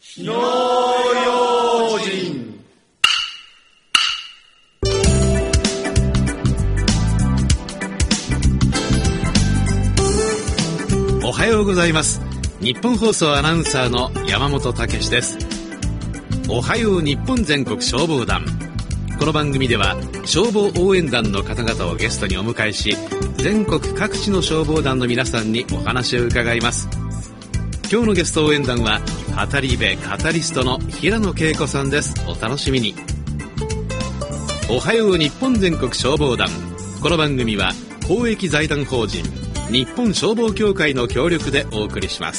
火の用心。 おはようございます。日本放送アナウンサーの山本武史です。おはよう日本全国消防団。この番組では消防応援団の方々をゲストにお迎えし、全国各地の消防団の皆さんにお話を伺います。今日のゲスト応援団は語り部カタリストの平野恵子さんです。お楽しみに。おはよう日本全国消防団。この番組は公益財団法人日本消防協会の協力でお送りします。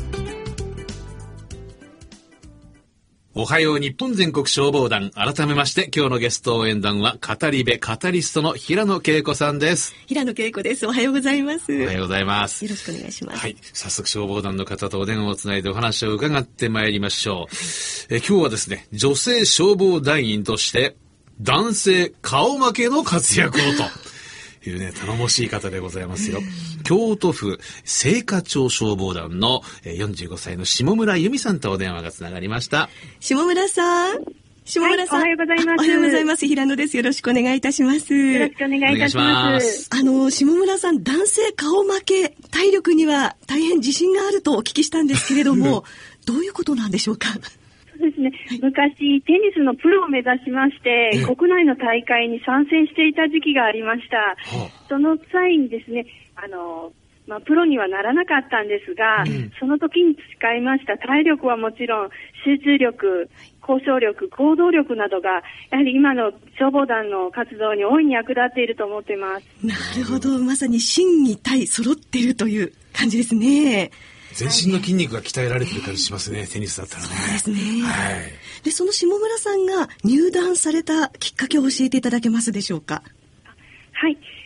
おはよう日本全国消防団。改めまして今日のゲスト応援団は語り部カタリストの平野恵子さんです。 平野恵子です。おはようございます。 おはようございます。 よろしくお願いします。 はい、早速消防団の方とお電話をつないでお話を伺ってまいりましょう。今日はですね、女性消防団員として男性顔負けの活躍をというね、頼もしい方でございますよ。京都府精華町消防団の45歳の下村由美さんとお電話がつながりました。 下村さん。下村さん、 はい、おはようございます。 おはようございます。平野です。よろしくお願いいたします。 よろしくお願いいたします。 下村さん、男性顔負け、体力には大変自信があるとお聞きしたんですけれども、どういうことなんでしょうか？ そうですね、昔テニスのプロを目指しまして、国内の大会に参戦していた時期がありました。その際にですね、プロにはならなかったんですが、その時に使いました体力はもちろん、集中力、交渉力、行動力などが、やはり今の消防団の活動に大いに役立っていると思っています。 なるほど、まさに心技体揃っているという感じですね。 全身の筋肉が鍛えられてる感じしますね、テニスだったらね。 そうですね。 はい。 で、その下村さんが入団されたきっかけを教えていただけますでしょうか？ はい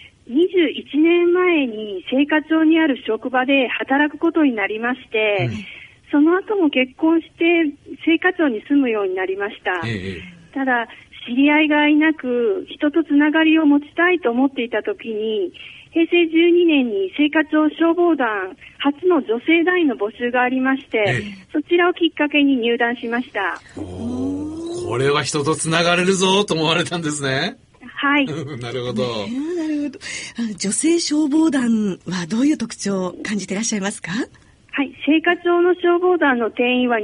。21年前に精華町にある職場で働くことになりまして、その後も結婚して精華町に住むようになりました。ただ、知り合いがいなく、人とつながりを持ちたいと思っていたときに、平成12年に精華町消防団初の女性団員の募集がありまして、そちらをきっかけに入団しました。 これは人とつながれるぞと思われたんですね。 はい。 なるほど。 なるほど。女性消防団はどういう特徴を感じていらっしゃいますか？ はい。精華町の消防団の定員は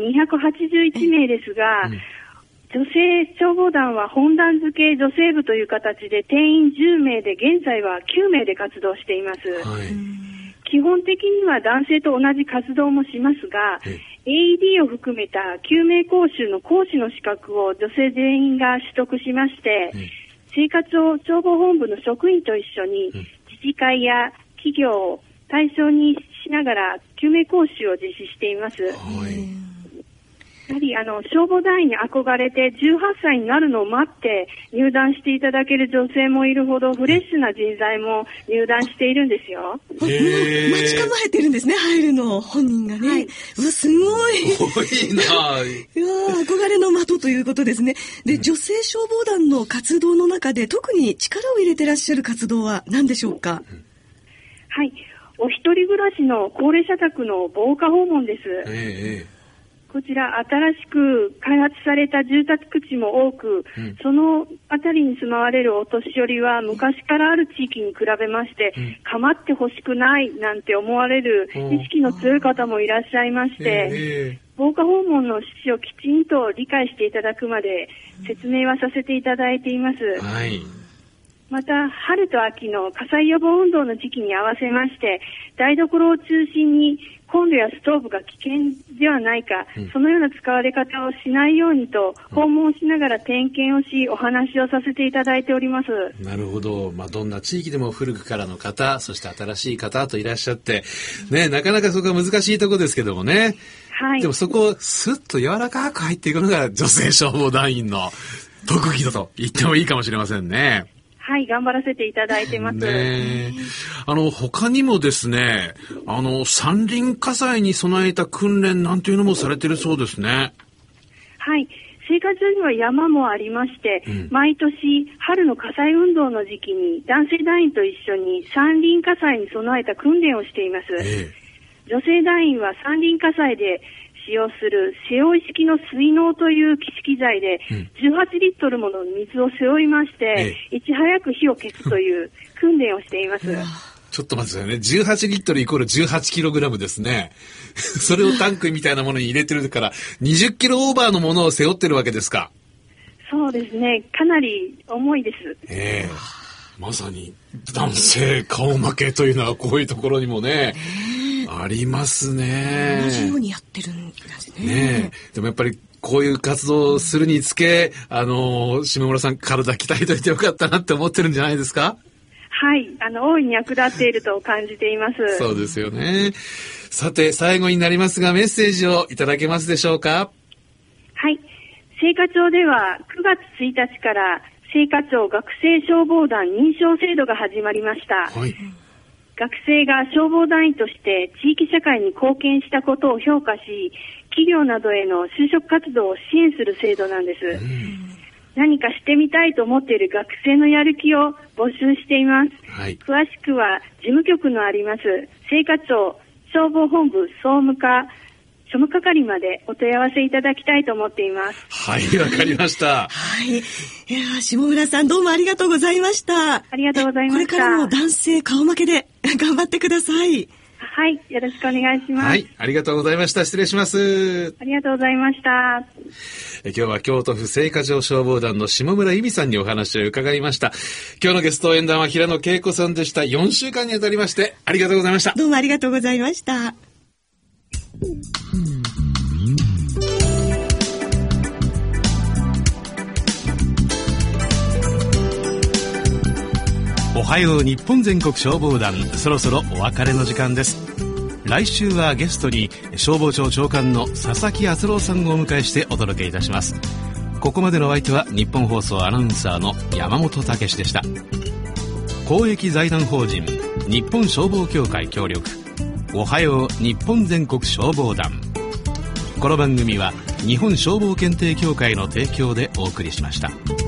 281名ですが、女性消防団は本団付け女性部という形で定員10名で現在は9名で活動しています。基本的には男性と同じ活動もしますが、AED を含めた救命講習の講師の資格を女性全員が取得しまして、精華町消防本部の職員と一緒に自治会や企業を対象にしながら救命講習を実施しています。やはり消防団員に憧れて18歳になるのを待って入団していただける女性もいるほどフレッシュな人材も入団しているんですよ。 待ち構えてるんですね、入るの本人がね。はい、うわ、すごい。 多いな。 うわ、憧れの的ということですね。で、女性消防団の活動の中で特に力を入れてらっしゃる活動は何でしょうか？ はい、お一人暮らしの高齢者宅の防火訪問です。こちら新しく開発された住宅地も多く、その辺りに住まわれるお年寄りは昔からある地域に比べまして、構ってほしくないなんて思われる意識の強い方もいらっしゃいまして、防火訪問の趣旨をきちんと理解していただくまで説明はさせていただいています。また、春と秋の火災予防運動の時期に合わせまして、台所を中心にコンロやストーブが危険ではないか、そのような使われ方をしないようにと、訪問しながら点検をし、お話をさせていただいております。 なるほど。どんな地域でも古くからの方、そして新しい方といらっしゃって、ね、なかなかそこは難しいところですけどもね。 はい。 でもそこをスッと柔らかく入っていくのが女性消防団員の特技だと言ってもいいかもしれませんね。 はい、頑張らせていただいてます。 他にもですね、山林火災に備えた訓練なんていうのもされているそうですね。 はい。精華町には山もありまして、毎年春の火災運動の時期に男性団員と一緒に山林火災に備えた訓練をしています。女性団員は山林火災で使用する背負い式の水嚢という機材で18リットルもの水を背負いまして、いち早く火を消すという訓練をしています。 ちょっと待ってくださいね。18リットルイコール18キログラムですね。それをタンクみたいなものに入れてるから20キロオーバーのものを背負ってるわけですか。 そうですね。かなり重いです。 まさに男性顔負けというのはこういうところにもね、ありますね。 同じようにやってるんですね。 でもやっぱりこういう活動をするにつけ、下村さん体鍛えといてよかったなって思ってるんじゃないですか。 はい、大いに役立っていると感じています。 そうですよね。さて最後になりますがメッセージをいただけますでしょうか。 はい、精華町では9月1日から精華町学生消防団認証制度が始まりました。 はい、 学生が消防団員として地域社会に貢献したことを評価し、企業などへの就職活動を支援する制度なんです。何かしてみたいと思っている学生のやる気を募集しています。 はい、 詳しくは事務局のあります精華町消防本部総務課庶務係までお問い合わせいただきたいと思っています。 はい、わかりました。 はい。下村さんどうもありがとうございました。 ありがとうございました。 これからも男性顔負けで頑張ってください。 はい、よろしくお願いします。 はい、ありがとうございました。失礼します。 ありがとうございました。 今日は京都府精華町消防団の下村由美さんにお話を伺いました。今日のゲスト演談は平野恵子さんでした。4週間にあたりましてありがとうございました。 どうもありがとうございました。 おはよう日本全国消防団、そろそろお別れの時間です。来週はゲストに消防庁長官の佐々木敦郎さんをお迎えしてお届けいたします。ここまでのお相手は日本放送アナウンサーの山本武史でした。公益財団法人日本消防協会協力、おはよう日本全国消防団。この番組は日本消防検定協会の提供でお送りしました。